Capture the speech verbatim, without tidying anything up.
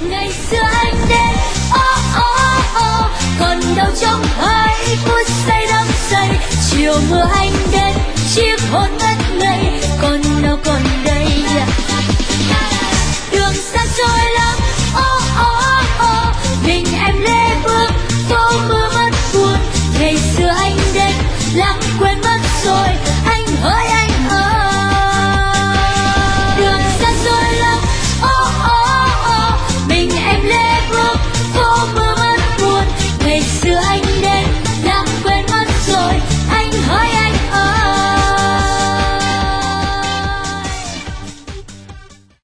Ngày xưa anh đến, oh oh oh, còn đâu trong hai phút say đắm say. Chiều mưa anh đến, chiếc hôn ngất ngây, còn đâu còn đây. Đường xa xôi lắm, oh oh oh, mình em lê bước phố mưa mất buồn. Ngày xưa anh đến, lãng quên mất rồi.